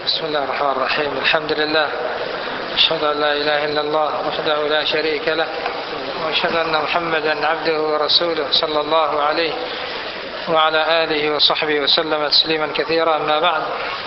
بسم الله الرحمن الرحيم. الحمد لله، أشهد أن لا إله إلا الله وحده لا شريك له، وأشهد أن محمدا عبده ورسوله صلى الله عليه وعلى آله وصحبه وسلم تسليما كثيرا. أما بعد،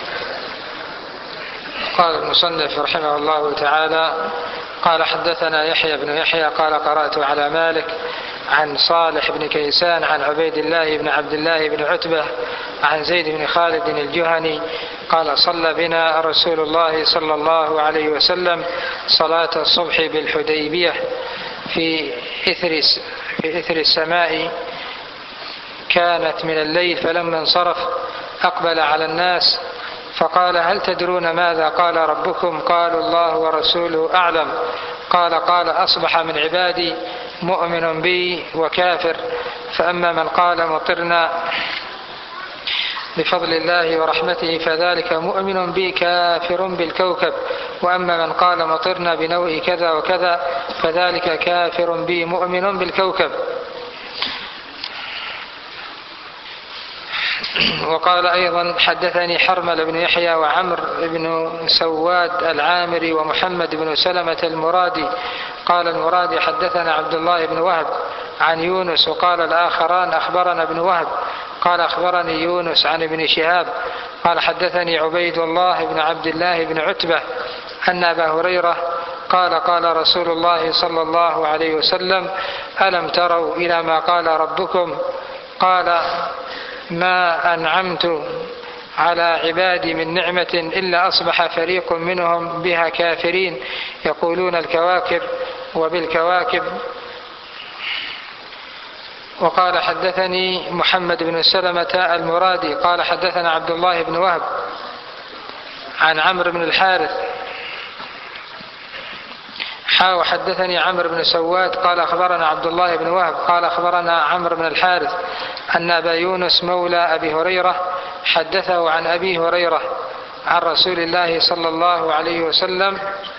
قال المصنف رحمه الله تعالى: قال حدثنا يحيى بن يحيى قال قرأت على مالك عن صالح بن كيسان عن عبيد الله بن عبد الله بن عتبة عن زيد بن خالد الجهني قال: صلى بنا رسول الله صلى الله عليه وسلم صلاة الصبح بالحديبية في إثر السماء كانت من الليل، فلما انصرف أقبل على الناس فقال: هل تدرون ماذا قال ربكم؟ قالوا: الله ورسوله أعلم. قال: أصبح من عبادي مؤمن بي وكافر، فأما من قال مطرنا بفضل الله ورحمته فذلك مؤمن بي كافر بالكوكب، وأما من قال مطرنا بنوء كذا وكذا فذلك كافر بي مؤمن بالكوكب. وقال أيضا: حدثني حرمل بن يحيى وعمر بن سواد العامري ومحمد بن سلمة المرادي قال المرادي: حدثنا عبد الله بن وهب عن يونس. وقال الآخران: أخبرنا ابن وهب قال أخبرني يونس عن ابن شهاب قال: حدثني عبيد الله بن عبد الله بن عتبة أن أبا هريرة قال: قال رسول الله صلى الله عليه وسلم: ألم تروا إلى ما قال ربكم؟ قال: ما أنعمت على عبادي من نعمة إلا أصبح فريق منهم بها كافرين، يقولون الكواكب وبالكواكب. وقال: حدثني محمد بن سلمة المرادي قال: حدثنا عبد الله بن وهب عن عمرو بن الحارث وحدثني عمرو بن سواد قال: أخبرنا عبد الله بن وهب قال: أخبرنا عمرو بن الحارث أن أبا يونس مولى أبي هريرة حدثه عن أبي هريرة عن رسول الله صلى الله عليه وسلم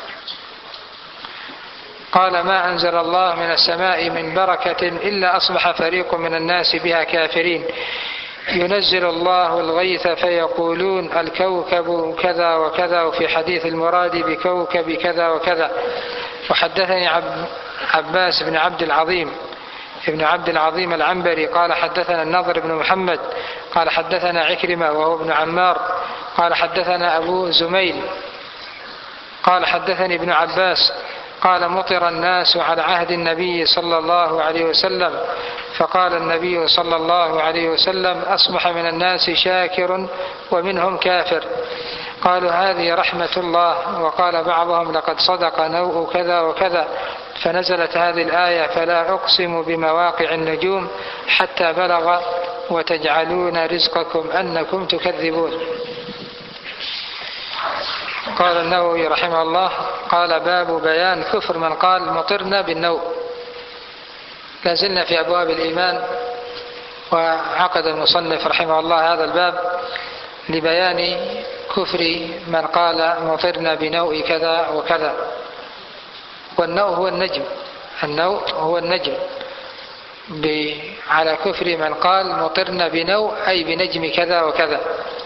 قال: ما أنزل الله من السماء من بركة إلا أصبح فريق من الناس بها كافرين، ينزل الله الغيث فيقولون الكوكب كذا وكذا، وفي حديث المراد بكوكب كذا وكذا. وحدثني عباس بن عبد العظيم ابن عبد العظيم العنبري قال: حدثنا النضر بن محمد قال: حدثنا عكرمة وهو ابن عمار قال: حدثنا أبو زميل قال: حدثني ابن عباس قال: مطر الناس على عهد النبي صلى الله عليه وسلم، فقال النبي صلى الله عليه وسلم: أصبح من الناس شاكر ومنهم كافر. قالوا: هذه رحمة الله. وقال بعضهم: لقد صدق نوء كذا وكذا، فنزلت هذه الآية: فلا أقسم بمواقع النجوم حتى بلغ وتجعلون رزقكم أنكم تكذبون. قال النووي رحمه الله: قال: باب بيان كفر من قال مطرنا بالنوء. لازلنا في أبواب الإيمان، وعقد المصنف رحمه الله هذا الباب لبيان كفر من قال مطرنا بنوء كذا وكذا. والنوء هو النجم، النوء هو النجم، على كفر من قال مطرنا بنوء أي بنجم كذا وكذا.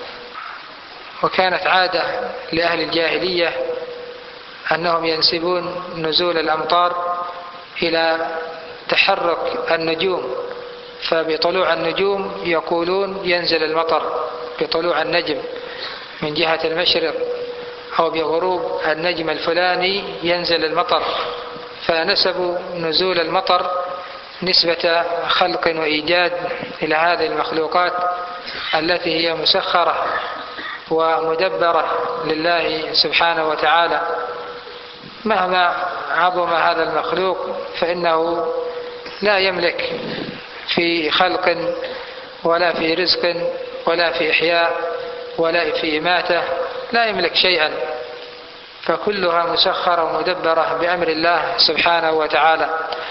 وكانت عادة لأهل الجاهلية أنهم ينسبون نزول الأمطار إلى تحرك النجوم، فبطلوع النجوم يقولون ينزل المطر بطلوع النجم من جهة المشرق، أو بغروب النجم الفلاني ينزل المطر، فنسبوا نزول المطر نسبة خلق وإيجاد إلى هذه المخلوقات التي هي مسخرة ومدبرة لله سبحانه وتعالى. مهما عظم هذا المخلوق فإنه لا يملك في خلق ولا في رزق ولا في إحياء ولا في إماتة، لا يملك شيئا، فكلها مسخرة ومدبرة بأمر الله سبحانه وتعالى.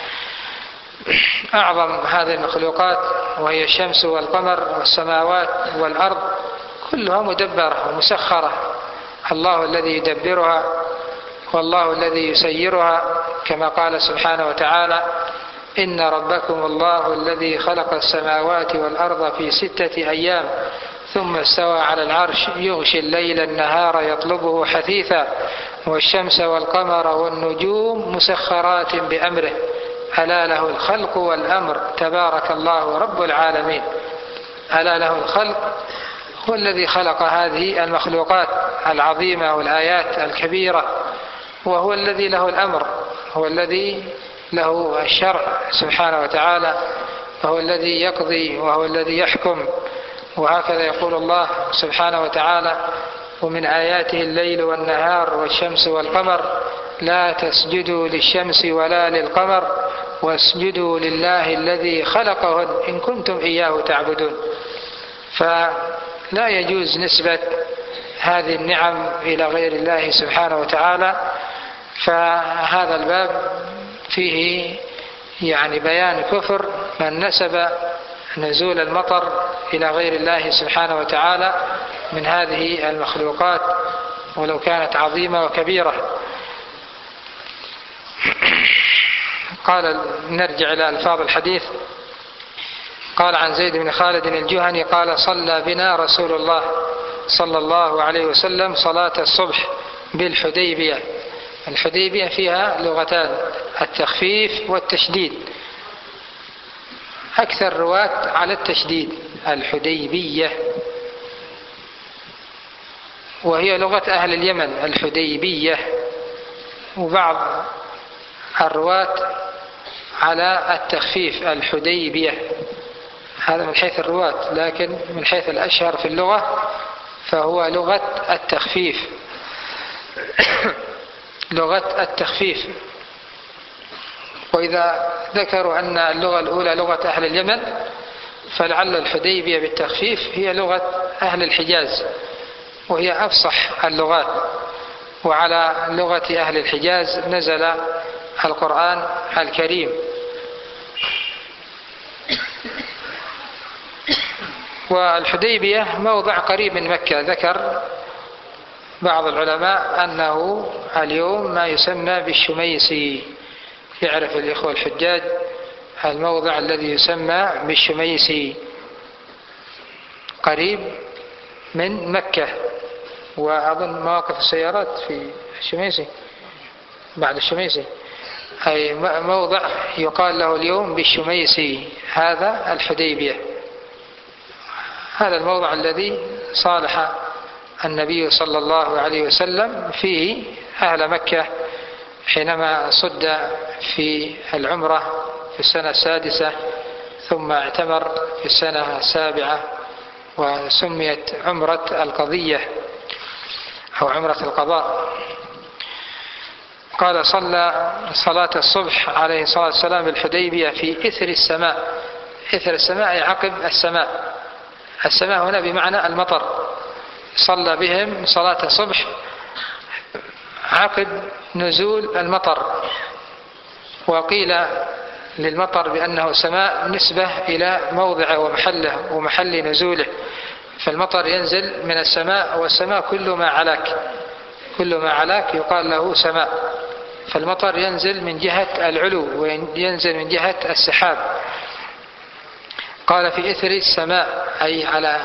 أعظم هذه المخلوقات وهي الشمس والقمر والسماوات والأرض كلها مدبرة ومسخرة، الله الذي يدبرها والله الذي يسيرها، كما قال سبحانه وتعالى: إن ربكم الله الذي خلق السماوات والأرض في 6 أيام ثم استوى على العرش يغشي الليل النهار يطلبه حثيثا والشمس والقمر والنجوم مسخرات بأمره ألا له الخلق والأمر تبارك الله رب العالمين. ألا له الخلق، هو الذي خلق هذه المخلوقات العظيمة والآيات الكبيرة، وهو الذي له الأمر، هو الذي له الشرع سبحانه وتعالى، وهو الذي يقضي وهو الذي يحكم. وهكذا يقول الله سبحانه وتعالى: ومن آياته الليل والنهار والشمس والقمر لا تسجدوا للشمس ولا للقمر واسجدوا لله الذي خلقهن إن كنتم إياه تعبدون. فلا يجوز نسبة هذه النعم إلى غير الله سبحانه وتعالى. فهذا الباب فيه بيان كفر من نسب نزول المطر إلى غير الله سبحانه وتعالى من هذه المخلوقات ولو كانت عظيمة وكبيرة. قال نرجع إلى ألفاظ الحديث. قال عن زيد بن خالد الجهني قال: صلى بنا رسول الله صلى الله عليه وسلم صلاة الصبح بالحديبية. الحديبية فيها لغتان: التخفيف والتشديد، أكثر رواة على التشديد الحديبية، وهي لغة أهل اليمن الحديبية، وبعض الرواة على التخفيف الحديبية. هذا من حيث الرواة، لكن من حيث الأشهر في اللغة فهو لغة التخفيف لغة التخفيف. وإذا ذكروا أن اللغة الأولى لغة أهل اليمن فلعل الحديبية بالتخفيف هي لغة أهل الحجاز، وهي أفصح اللغات، وعلى لغة أهل الحجاز نزل القرآن الكريم. والحديبية موضع قريب من مكة. ذكر بعض العلماء أنه اليوم ما يسمى بالشميسي. يعرف الإخوة الحجاج الموضع الذي يسمى بالشميسي، قريب من مكة، وأظن مواقف السيارات في الشميسي بعد الشميسي، أي موضع يقال له اليوم بالشميسي. هذا الحديبية، هذا الموضع الذي صالح النبي صلى الله عليه وسلم فيه أهل مكة حينما صد في العمرة في السنة السادسة، ثم اعتمر في السنة السابعة، وسميت عمرة القضية أو عمرة القضاء. قال: صلى صلاة الصبح عليه الصلاة والسلام بالحديبية في إثر السماء. إثر السماء أي عقب السماء. السماء هنا بمعنى المطر. صلى بهم صلاة الصبح عقب نزول المطر. وقيل للمطر بأنه سماء نسبة إلى موضع ومحله ومحل نزوله، فالمطر ينزل من السماء، والسماء كل ما علاك، كل ما علاك يقال له سماء. فالمطر ينزل من جهة العلو وينزل من جهة السحاب. قال: في إثر السماء أي على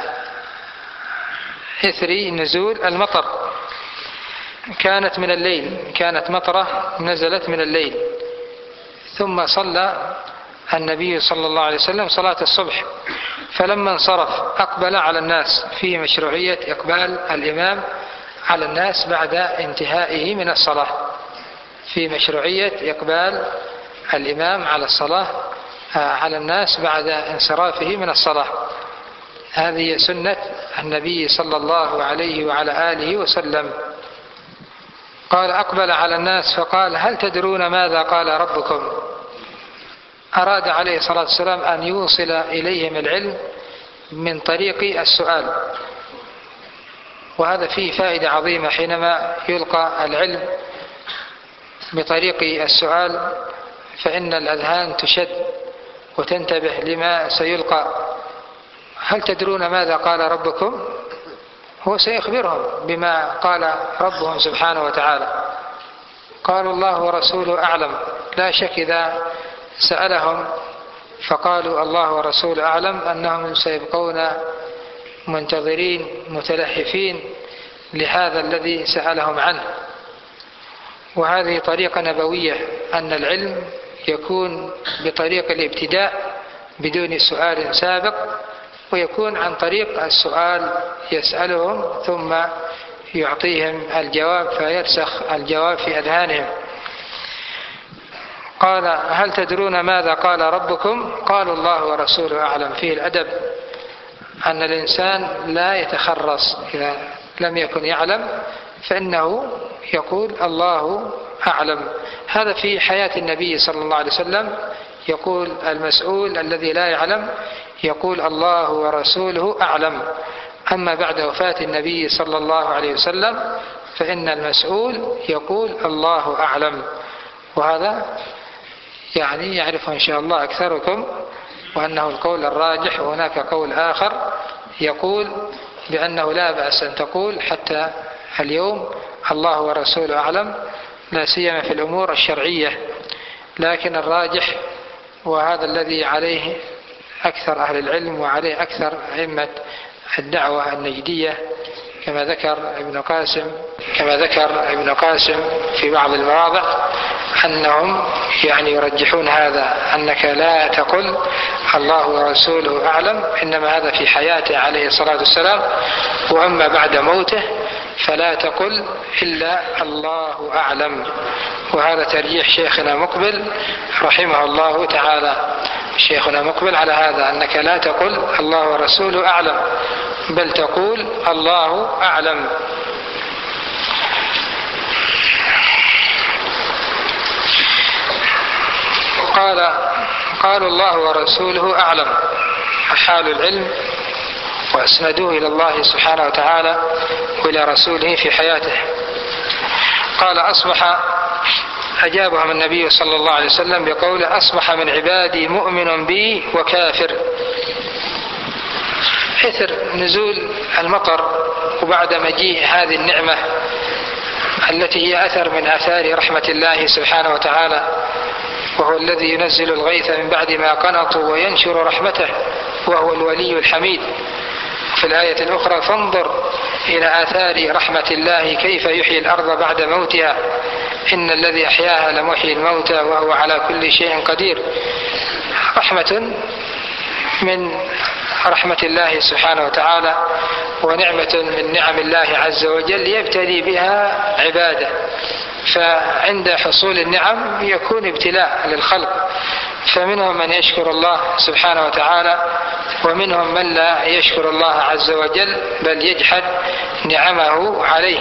إثر نزول المطر. كانت من الليل، كانت مطرة نزلت من الليل. ثم صلى النبي صلى الله عليه وسلم صلاة الصبح، فلما انصرف أقبل على الناس. فيه مشروعية إقبال الإمام على الناس بعد انتهائه من الصلاة، في مشروعية إقبال الإمام على الصلاة على الناس بعد انصرافه من الصلاة. هذه سنة النبي صلى الله عليه وعلى آله وسلم. قال: أقبل على الناس فقال: هل تدرون ماذا قال ربكم؟ أراد عليه الصلاة والسلام أن يوصل إليهم العلم من طريق السؤال، وهذا فيه فائدة عظيمة. حينما يلقى العلم بطريق السؤال فإن الأذهان تشد وتنتبه لما سيلقى. هل تدرون ماذا قال ربكم؟ هو سيخبرهم بما قال ربهم سبحانه وتعالى. قالوا: الله ورسوله أعلم. لا شك إذا سألهم فقالوا الله ورسوله أعلم أنهم سيبقون منتظرين متلهفين لهذا الذي سألهم عنه. وهذه طريقة نبوية، أن العلم يكون بطريق الابتداء بدون سؤال سابق، ويكون عن طريق السؤال يسألهم ثم يعطيهم الجواب فيرسخ الجواب في أذهانهم. قال: هل تدرون ماذا قال ربكم؟ قالوا: الله ورسوله أعلم. فيه الأدب أن الإنسان لا يتخرص، إذا لم يكن يعلم فإنه يقول الله أعلم. هذا في حياة النبي صلى الله عليه وسلم، يقول المسؤول الذي لا يعلم يقول الله ورسوله أعلم. أما بعد وفاة النبي صلى الله عليه وسلم فإن المسؤول يقول الله أعلم. وهذا يعني يعرفه إن شاء الله أكثركم، وأنه القول الراجح. وهناك قول آخر يقول بأنه لا بأس أن تقول حتى اليوم الله ورسوله أعلم، لا سيما في الأمور الشرعية. لكن الراجح، وهذا الذي عليه أكثر أهل العلم وعليه أكثر أئمة الدعوة النجدية، كما ذكر ابن قاسم في بعض المواضع، أنهم يعني يرجحون هذا، أنك لا تقل الله ورسوله أعلم، إنما هذا في حياته عليه الصلاة والسلام، وأما بعد موته فلا تقل إلا الله أعلم. وهذا ترجيح شيخنا مقبل رحمه الله تعالى. شيخنا مقبل على هذا، أنك لا تقل الله ورسوله أعلم، بل تقول الله أعلم. قالوا الله ورسوله أعلم، حال العلم، وأسندوه إلى الله سبحانه وتعالى وإلى رسوله في حياته. قال: أجابهم النبي صلى الله عليه وسلم بقوله: أصبح من عبادي مؤمن بي وكافر. إثر نزول المطر وبعد مجيء هذه النعمة التي هي أثر من آثار رحمة الله سبحانه وتعالى، وهو الذي ينزل الغيث من بعد ما قنطوا وينشر رحمته، وهو الولي الحميد. في الآية الأخرى: فانظر إلى آثار رحمة الله كيف يحيي الأرض بعد موتها إن الذي أحياها لمحيي الموتى وهو على كل شيء قدير. رحمة من رحمة الله سبحانه وتعالى، ونعمة من نعم الله عز وجل يبتلي بها عباده. فعند حصول النعم يكون ابتلاء للخلق، فمنهم من يشكر الله سبحانه وتعالى، ومنهم من لا يشكر الله عز وجل بل يجحد نعمه عليه.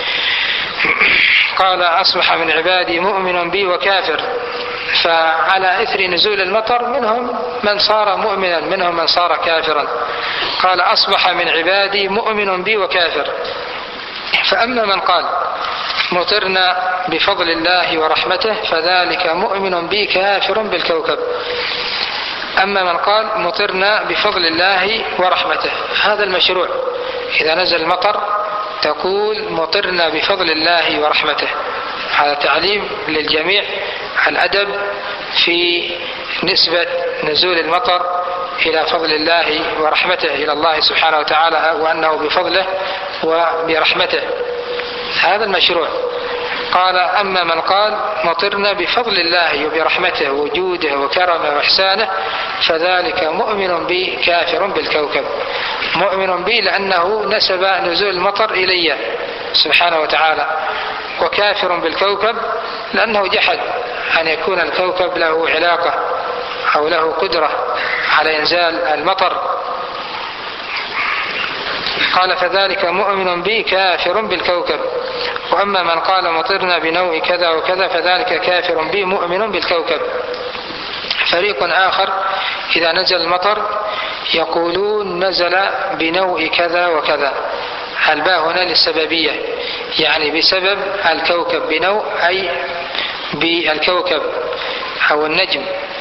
قال: أصبح من عبادي مؤمن بي وكافر. فعلى إثر نزول المطر منهم من صار مؤمنا، منهم من صار كافرا. قال: أصبح من عبادي مؤمن بي وكافر. فأما من قال: مطرنا بفضل الله ورحمته فذلك مؤمن بي كافر بالكوكب. أما من قال: مطرنا بفضل الله ورحمته، هذا المشروع. إذا نزل المطر تقول: مطرنا بفضل الله ورحمته. هذا تعليم للجميع الأدب في نسبة نزول المطر إلى فضل الله ورحمته، إلى الله سبحانه وتعالى، وأنه بفضله وبرحمته. هذا المشروع. قال: أما من قال: مطرنا بفضل الله وبرحمته وجوده وكرمه وإحسانه فذلك مؤمن بي كافر بالكوكب. مؤمن بي لأنه نسب نزول المطر إلي سبحانه وتعالى، وكافر بالكوكب لأنه جحد أن يكون الكوكب له علاقة أو له قدرة على إنزال المطر. قال: فذلك مؤمن بي كافر بالكوكب. وأما من قال: مطرنا بنوع كذا وكذا فذلك كافر بي مؤمن بالكوكب. فريق آخر إذا نزل المطر يقولون: نزل بنوع كذا وكذا. الباء هنا للسببية، يعني بسبب الكوكب، بنوع أي بالكوكب أو النجم.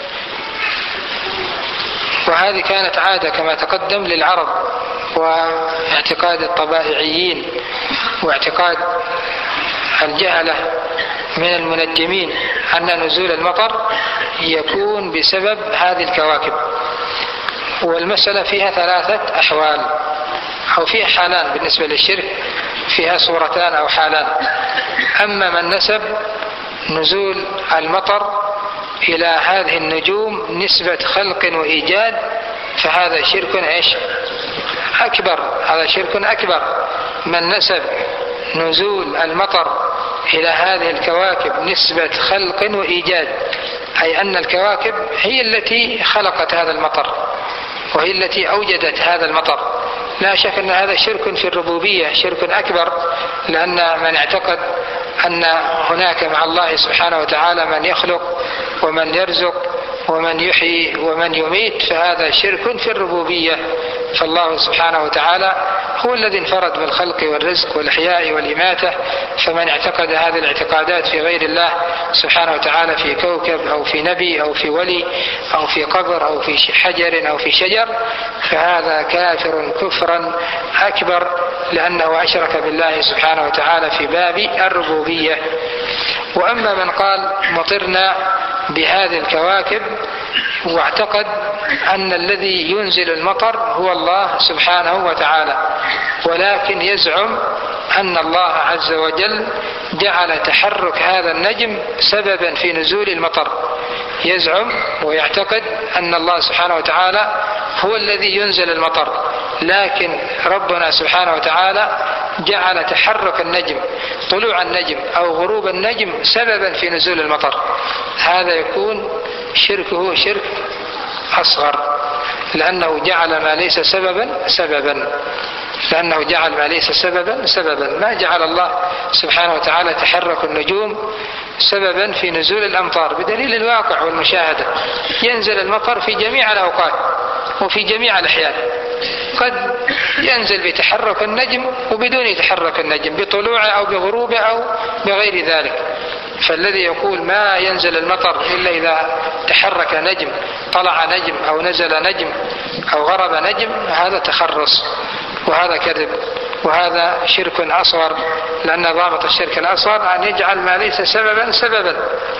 وهذه كانت عادة كما تقدم للعرب، واعتقاد الطبائعيين واعتقاد الجهلة من المنجمين أن نزول المطر يكون بسبب هذه الكواكب. والمسألة فيها 3 أحوال. أو فيها حالان بالنسبة للشرك، فيها صورتان أو حالان. أما من نسب نزول المطر إلى هذه النجوم نسبة خلق وإيجاد فهذا شرك أكبر، هذا شرك أكبر. من نسب نزول المطر إلى هذه الكواكب نسبة خلق وإيجاد، أي أن الكواكب هي التي خلقت هذا المطر وهي التي أوجدت هذا المطر، لا شك أن هذا شرك في الربوبية، شرك أكبر، لأن من اعتقد أن هناك مع الله سبحانه وتعالى من يخلق ومن يرزق ومن يحيي ومن يميت فهذا شرك في الربوبية. فالله سبحانه وتعالى هو الذي انفرد بالخلق والرزق والإحياء والإماتة، فمن اعتقد هذه الاعتقادات في غير الله سبحانه وتعالى، في كوكب أو في نبي أو في ولي أو في قبر أو في حجر أو في شجر، فهذا كافر كفرا أكبر، لأنه أشرك بالله سبحانه وتعالى في باب الربوبية. وأما من قال مطرنا بهذه الكواكب واعتقد أن الذي ينزل المطر هو الله سبحانه وتعالى، ولكن يزعم أن الله عز وجل جعل تحرك هذا النجم سببا في نزول المطر، يزعم ويعتقد أن الله سبحانه وتعالى هو الذي ينزل المطر، لكن ربنا سبحانه وتعالى جعل تحرك النجم، طلوع النجم أو غروب النجم سببا في نزول المطر. هذا يكون شركه شرك أصغر، لأنه جعل ما ليس سببا، لأنه جعل ما ليس سببا. ما جعل الله سبحانه وتعالى تحرك النجوم سببا في نزول الأمطار، بدليل الواقع والمشاهدة. ينزل المطر في جميع الأوقات وفي جميع الأحيان، قد ينزل بتحرك النجم وبدون تحرك النجم، بطلوعه أو بغروبه أو بغير ذلك. فالذي يقول ما ينزل المطر إلا إذا تحرك نجم، طلع نجم أو نزل نجم أو غرب نجم، هذا تخرص وهذا كذب وهذا شرك أصغر، لأن ضابط الشرك الأصغر أن يجعل ما ليس سببا.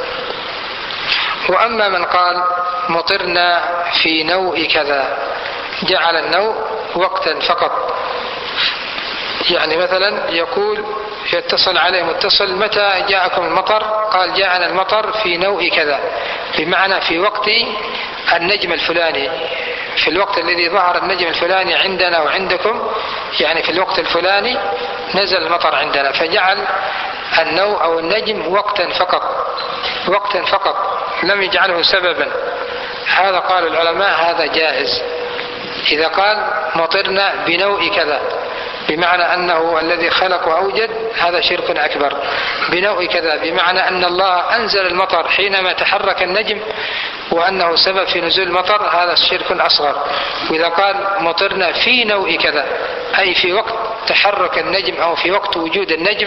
وأما من قال مطرنا في نوء كذا، جعل النوء وقتا فقط، يعني مثلا يقول يتصل عليه متصل متى جاءكم المطر، قال جاءنا المطر في نوء كذا، بمعنى في وقت النجم الفلاني، في الوقت الذي ظهر النجم الفلاني عندنا وعندكم، يعني في الوقت الفلاني نزل المطر عندنا، فجعل النوء أو النجم وقتا فقط لم يجعله سببا. هذا قال العلماء هذا جائز إذا قال مطرنا بنوء كذا، بمعنى أنه الذي خلق وأوجد، هذا شرك أكبر. بنوء كذا بمعنى أن الله أنزل المطر حينما تحرك النجم وأنه سبب في نزول المطر، هذا شرك أصغر. وإذا قال مطرنا في نوء كذا أي في وقت تحرك النجم أو في وقت وجود النجم،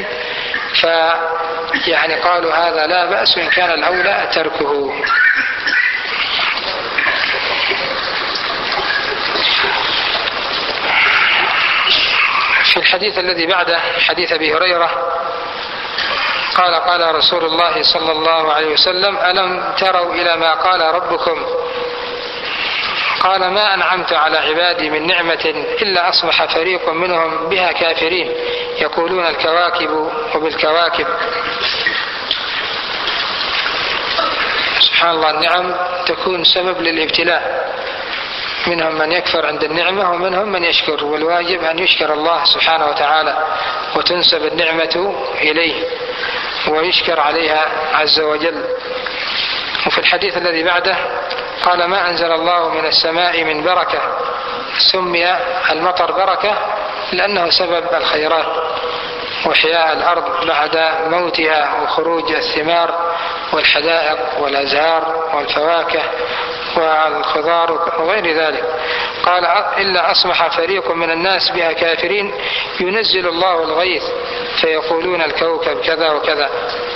يعني قالوا هذا لا بأس، وإن كان الأولى تركه. في الحديث الذي بعده حديث أبي هريرة قال رسول الله صلى الله عليه وسلم ألم تروا إلى ما قال ربكم، قال ما أنعمت على عبادي من نعمة إلا أصبح فريق منهم بها كافرين يقولون الكواكب وبالكواكب. سبحان الله، النعم تكون سبب للابتلاء، منهم من يكفر عند النعمة ومنهم من يشكر، والواجب أن يشكر الله سبحانه وتعالى وتنسب النعمة إليه ويشكر عليها عز وجل. وفي الحديث الذي بعده قال ما أنزل الله من السماء من بركة، سمي المطر بركة لأنه سبب الخيرات وإحياء الأرض بعد موتها وخروج الثمار والحدائق والأزهار والفواكه والخضار وغير ذلك. قال إلا أصبح فريق من الناس بها كافرين ينزل الله الغيث فيقولون الكوكب كذا وكذا.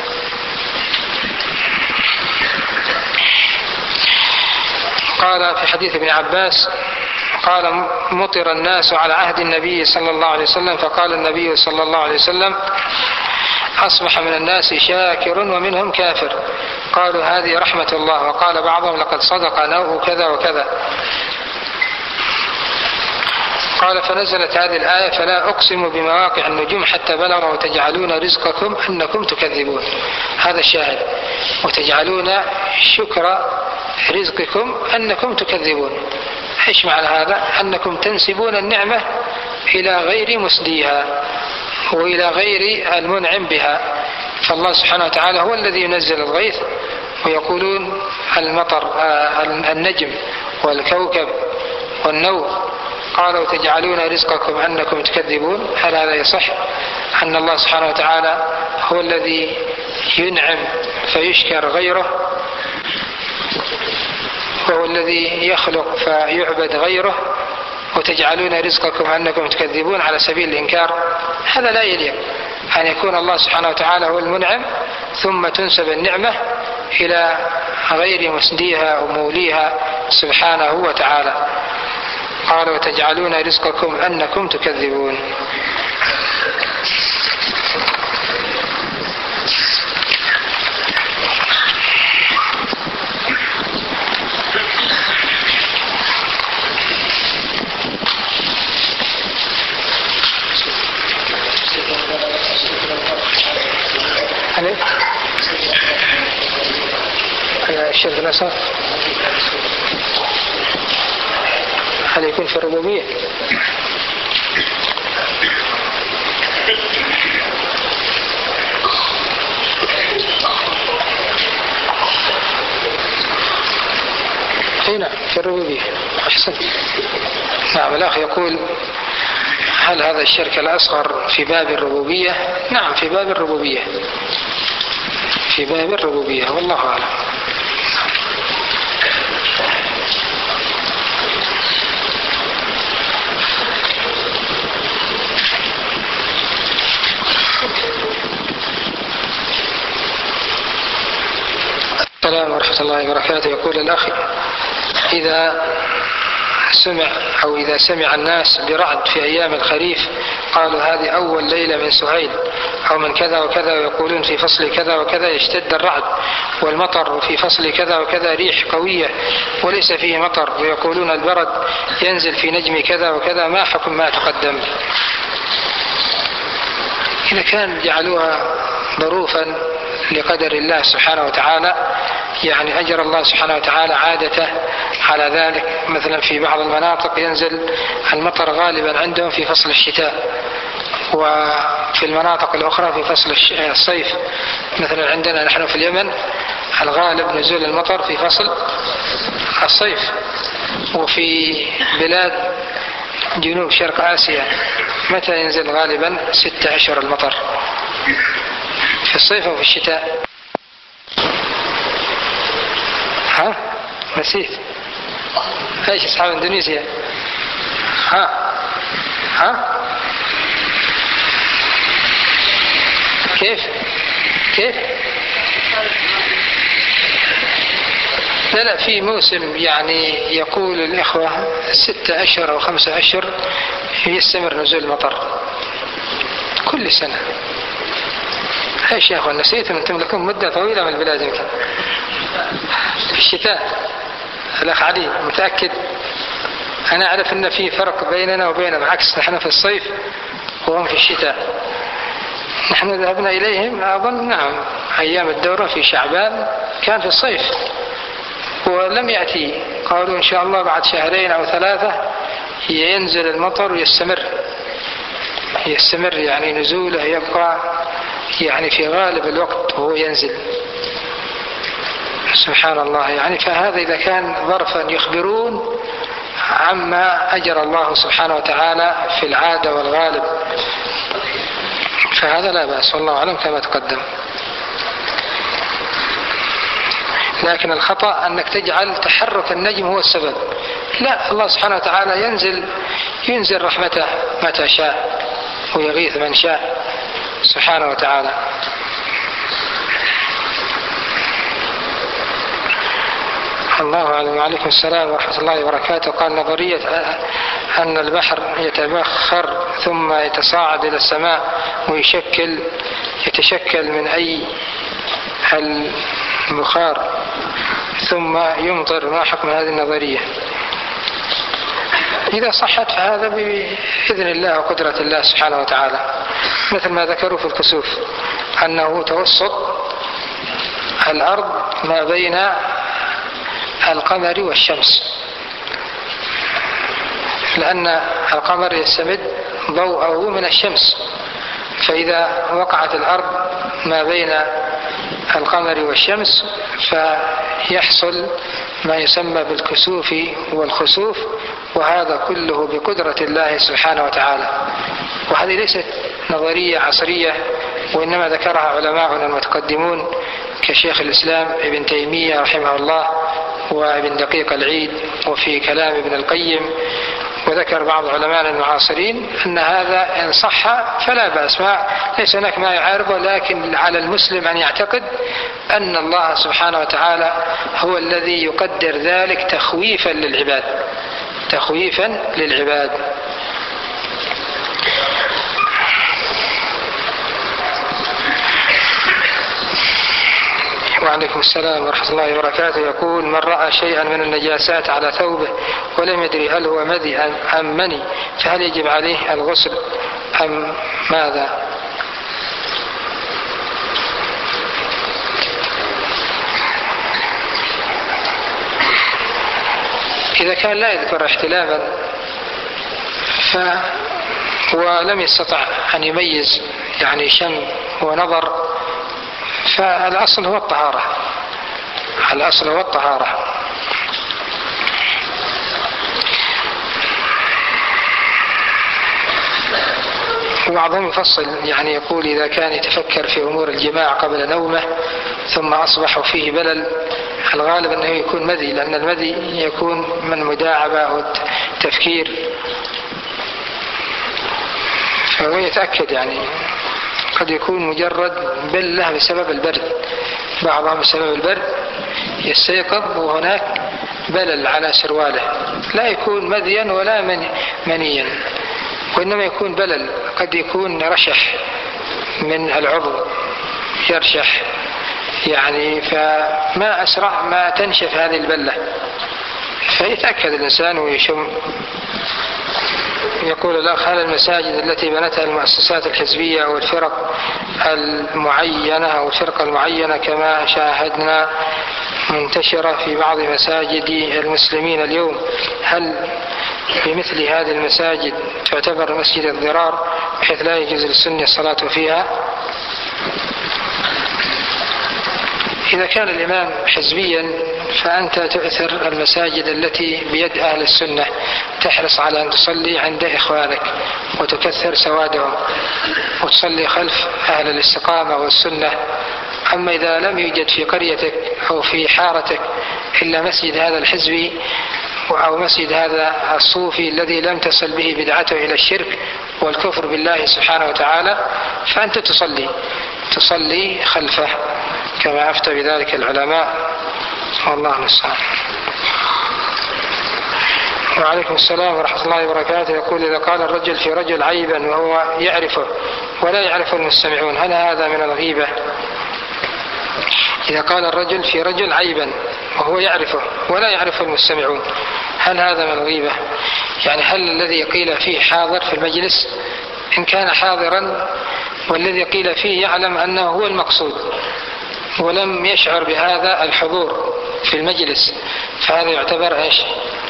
قال في حديث ابن عباس قال مطر الناس على عهد النبي صلى الله عليه وسلم، فقال النبي صلى الله عليه وسلم أصبح من الناس شاكر ومنهم كافر، قالوا هذه رحمة الله، وقال بعضهم لقد صدق نوء كذا وكذا. قال فنزلت هذه الآية فلا أقسم بمواقع النجوم حتى بلغ وتجعلون رزقكم أنكم تكذبون. هذا الشاهد، وتجعلون شكر رزقكم أنكم تكذبون. إيش معنى هذا؟ أنكم تنسبون النعمة إلى غير مسديها وإلى غير المنعم بها. فالله سبحانه وتعالى هو الذي ينزل الغيث، ويقولون المطر النجم والكوكب والنوم. قالوا تجعلون رزقكم أنكم تكذبون. هل هذا يصح أن الله سبحانه وتعالى هو الذي ينعم فيشكر غيره، وهو الذي يخلق فيعبد غيره، وتجعلون رزقكم أنكم تكذبون على سبيل الإنكار؟ هذا لا يليق أن يكون الله سبحانه وتعالى هو المنعم ثم تنسب النعمة إلى غير مسديها وموليها سبحانه وتعالى. قال وتجعلون رزقكم أنكم تكذبون. الشرك الأصغر هل يكون في الربوبية؟ هنا في الربوبية. أحسن. نعم. الأخ يقول هل هذا الشرك الأصغر في باب الربوبية؟ نعم، في باب الربوبية، في باب الربوبية، والله أعلم. السلام ورحمة الله وبركاته. يقول الأخ إذا سمع الناس برعد في أيام الخريف قالوا هذه أول ليلة من سهيل أو من كذا وكذا، ويقولون في فصل كذا وكذا يشتد الرعد والمطر، وفي فصل كذا وكذا ريح قوية وليس فيه مطر، ويقولون البرد ينزل في نجم كذا وكذا، ما حكم ما تقدم؟ إذا كان جعلوها ظروفا لقدر الله سبحانه وتعالى، يعني أجر الله سبحانه وتعالى عادته على ذلك. مثلا في بعض المناطق ينزل المطر غالبا عندهم في فصل الشتاء، وفي المناطق الأخرى في فصل الصيف. مثلا عندنا نحن في اليمن الغالب نزول المطر في فصل الصيف، وفي بلاد جنوب شرق آسيا متى ينزل غالبا 6 أشهر المطر، في الصيف وفي الشتاء. ها نسيت ايش اصحاب اندونيسيا؟ ها كيف لا في موسم يعني يقول الإخوة 6 أشهر أو 5 أشهر يستمر نزول المطر كل سنة. ايش يا أخوان نسيتم؟ أنتم لكم مدة طويلة من البلاد يمكن. في الشتاء الأخ علي متأكد؟ أنا أعرف أن في فرق بيننا وبينهم، عكس نحن في الصيف وهم في الشتاء. نحن ذهبنا إليهم أظن نعم أيام الدورة في شعبان كان في الصيف ولم يأتي، قالوا إن شاء الله بعد 2 أو 3 ينزل المطر ويستمر يعني نزوله يبقى يعني في غالب الوقت وهو ينزل. سبحان الله. يعني فهذا إذا كان ظرفا يخبرون عما أجر الله سبحانه وتعالى في العادة والغالب، فهذا لا بأس والله أعلم كما تقدم. لكن الخطأ أنك تجعل تحرك النجم هو السبب. لا، الله سبحانه وتعالى ينزل رحمته متى شاء ويغيث من شاء سبحانه وتعالى. الله أعلم. وعليكم السلام ورحمة الله وبركاته. قال نظرية أن البحر يتبخر ثم يتصاعد إلى السماء يتشكل من أي البخار ثم يمطر، ما حكم هذه النظرية؟ إذا صحت فهذا بإذن الله وقدرة الله سبحانه وتعالى، مثل ما ذكروا في الكسوف أنه توسط الأرض ما بين القمر والشمس، لأن القمر يستمد ضوءه من الشمس، فإذا وقعت الأرض ما بين القمر والشمس فيحصل ما يسمى بالكسوف والخسوف، وهذا كله بقدرة الله سبحانه وتعالى. وهذه ليست نظرية عصرية، وإنما ذكرها علماءنا المتقدمون كشيخ الإسلام ابن تيمية رحمه الله وابن دقيق العيد، وفي كلام ابن القيم، وذكر بعض علماء المعاصرين أن هذا إن صح فلا بأس، ليس هناك ما يعارضه، لكن على المسلم أن يعتقد أن الله سبحانه وتعالى هو الذي يقدر ذلك تخويفا للعباد، تخويفا للعباد. وعليكم السلام ورحمة الله وبركاته. يقول: من رأى شيئا من النجاسات على ثوبه ولم يدري هل هو مذي أم مني فهل يجب عليه الغسل أم ماذا؟ إذا كان لا يذكر احتلاما ولم يستطع أن يميز يعني شم ونظر، فالأصل هو الطهارة، الأصل هو الطهارة. وبعضهم يفصل، يعني يقول: إذا كان يتفكر في أمور الجماع قبل نومه ثم أصبح فيه بلل، الغالب أنه يكون مذي، لأن المذي يكون من مداعبة أو تفكير، فهو يتأكد، يعني قد يكون مجرد بلة بسبب البرد، بعضهم بسبب البرد يستيقظ وهناك بلل على سرواله، لا يكون مذيا ولا منيا، وإنما يكون بلل، قد يكون رشح من العضو يرشح، يعني فما أسرع ما تنشف هذه البلة، فيتأكد الإنسان ويشم. يقول الأخ: هل المساجد التي بنتها المؤسسات الحزبية أو الفرق المعينة أو الفرقة المعينة كما شاهدنا منتشرة في بعض مساجد المسلمين اليوم، هل بمثل هذه المساجد تعتبر مسجد الضرار بحيث لا يجوز للسني الصلاة فيها؟ إذا كان الإمام حزبيا فأنت تؤثر المساجد التي بيد أهل السنة، تحرص على أن تصلي عند إخوانك وتكثر سوادهم وتصلي خلف أهل الاستقامة والسنة. أما إذا لم يوجد في قريتك أو في حارتك إلا مسجد هذا الحزبي أو مسجد هذا الصوفي الذي لم تصل به بدعته إلى الشرك والكفر بالله سبحانه وتعالى، فأنت تصلي خلفه كما أفتى بذلك العلماء، والله المستعان. وعليكم السلام ورحمة الله وبركاته. يقول: إذا قال الرجل في رجل عيبا وهو يعرفه ولا يعرف المستمعون هل هذا من الغيبة؟ إذا قال الرجل في رجل عيبا وهو يعرفه ولا يعرف المستمعون هل هذا من الغيبة؟ يعني هل الذي قيل فيه حاضر في المجلس؟ إن كان حاضرا والذي قيل فيه يعلم أنه هو المقصود ولم يشعر بهذا الحضور في المجلس، فهذا يعتبر إيش؟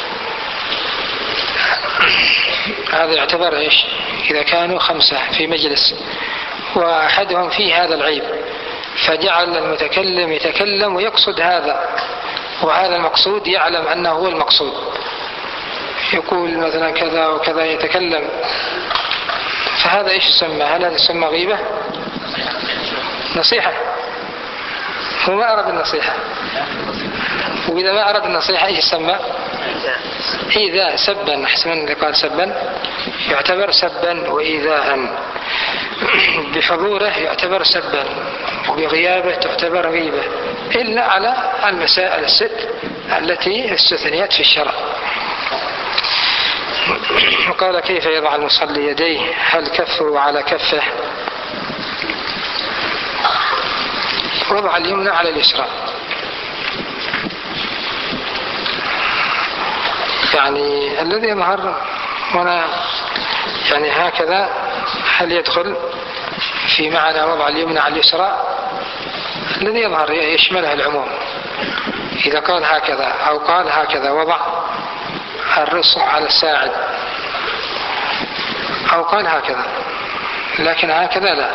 هذا يعتبر إيش؟ إذا كانوا 5 في مجلس وأحدهم فيه هذا العيب، فجعل المتكلم يتكلم ويقصد هذا، وهذا المقصود يعلم أنه هو المقصود، يقول مثلا كذا وكذا يتكلم، فهذا إيش يسمى؟ هل هذا يسمى غيبة؟ نصيحة، هو ما أراد النصيحة، وإذا ما أراد النصيحة إيش يسمى؟ إيذاء، سبا، أحسن اللي قال سبا يعتبر سبا وإيذاء، بحضوره يعتبر سبا وبغيابه تعتبر غيبة، إلا على المسائل الست التي استثنيت في الشرع. وقال: كيف يضع المصلي يديه؟ هل كفه على كفه؟ وضع اليمنى على اليسرى، يعني الذي يظهر هنا يعني هكذا، هل يدخل في معنى وضع اليمنى على اليسرى؟ الذي يظهر يشملها العموم. إذا قال هكذا أو قال هكذا وضع الرسغ على الساعد، أو قال هكذا، لكن هكذا لا،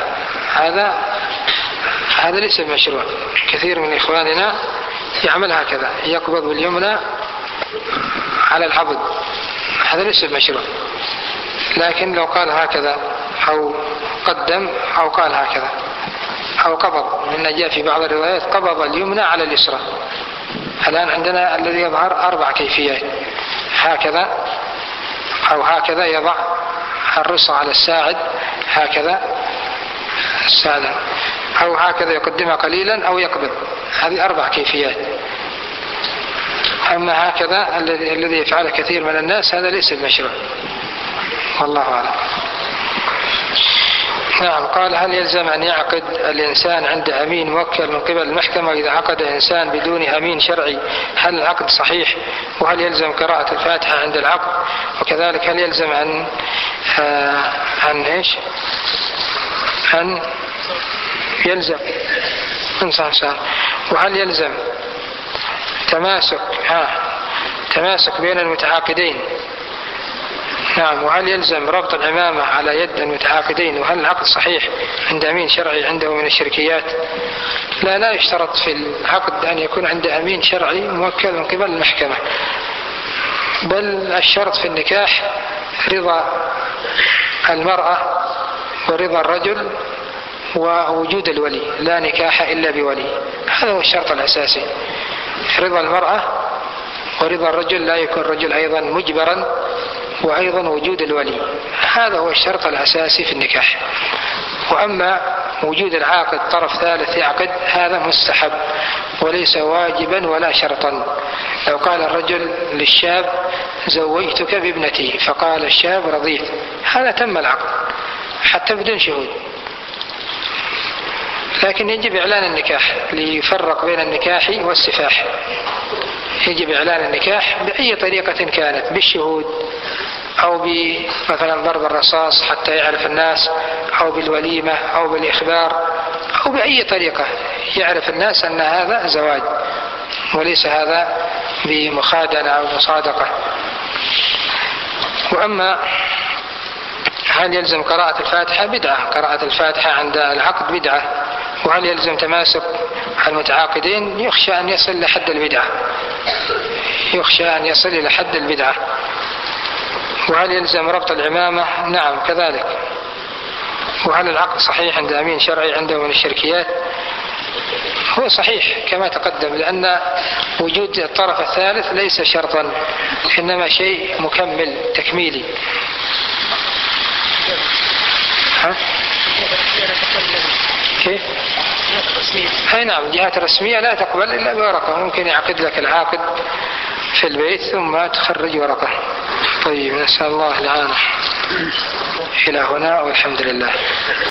هذا ليس مشروع. كثير من إخواننا يعمل هكذا، يقبض باليمنى على العضد، هذا ليس مشروع. لكن لو قال هكذا أو قدم أو قال هكذا أو قبض، لأن جاء في بعض الروايات قبض اليمنى على اليسرى. الآن عندنا الذي يظهر 4 كيفيات: هكذا أو هكذا، يضع الرسغ على الساعد هكذا الساعد، أو هكذا يقدمها قليلا أو يقبض. هذه 4 كيفيات. أما هكذا الذي يفعله كثير من الناس هذا ليس المشروع، والله أعلم. نعم. قال: هل يلزم أن يعقد الإنسان عند أمين موكل من قبل المحكمة؟ إذا عقد إنسان بدون أمين شرعي هل العقد صحيح؟ وهل يلزم قراءة الفاتحة عند العقد؟ وكذلك هل يلزم أن يلزم وهل يلزم تماسك بين المتعاقدين؟ نعم. وهل يلزم ربط العمامة على يد المتعاقدين؟ وهل العقد صحيح عند أمين شرعي عنده من الشركيات؟ لا يشترط في العقد أن يكون عند أمين شرعي موكل من قبل المحكمة، بل الشرط في النكاح رضا المرأة ورضا الرجل ووجود الولي، لا نكاح إلا بولي. هذا هو الشرط الأساسي، رضا المرأة ورضا الرجل، لا يكون الرجل أيضا مجبرا، وأيضا وجود الولي. هذا هو الشرط الأساسي في النكاح. وأما وجود العاقد طرف ثالث يعقد هذا مستحب وليس واجبا ولا شرطا. لو قال الرجل للشاب: زوجتك بابنتي، فقال الشاب: رضيت، هذا تم العقد حتى بدون شهود. لكن يجب إعلان النكاح ليفرق بين النكاح والسفاح. يجب إعلان النكاح بأي طريقة كانت، بالشهود أو مثلا ضرب الرصاص حتى يعرف الناس، أو بالوليمة أو بالإخبار، أو بأي طريقة يعرف الناس أن هذا زواج وليس هذا بمخادنة أو مصادقة. وأما هل يلزم قراءة الفاتحة؟ بدعة. قراءة الفاتحة عند العقد بدعة. وهل يلزم تماسك المتعاقدين؟ يخشى أن يصل لحد البدعة. وهل يلزم ربط العمامة؟ نعم كذلك. وهل العقد صحيح عند أمين شرعي عنده من الشركيات؟ هو صحيح كما تقدم، لأن وجود الطرف الثالث ليس شرطا، إنما شيء مكمل تكميلي. كيف؟ أي نعم، جهات رسمية لا تقبل إلا بورقة. ممكن يعقد لك العاقد في البيت ثم تخرج ورقة. طيب، نسأل الله العافية. إلى هنا والحمد لله.